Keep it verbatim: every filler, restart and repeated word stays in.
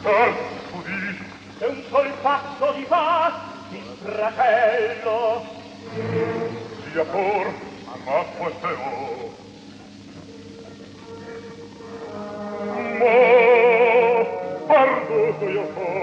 Così è un sol passo di passi, fratello. Sia pur, ma questo ma perduto io sono.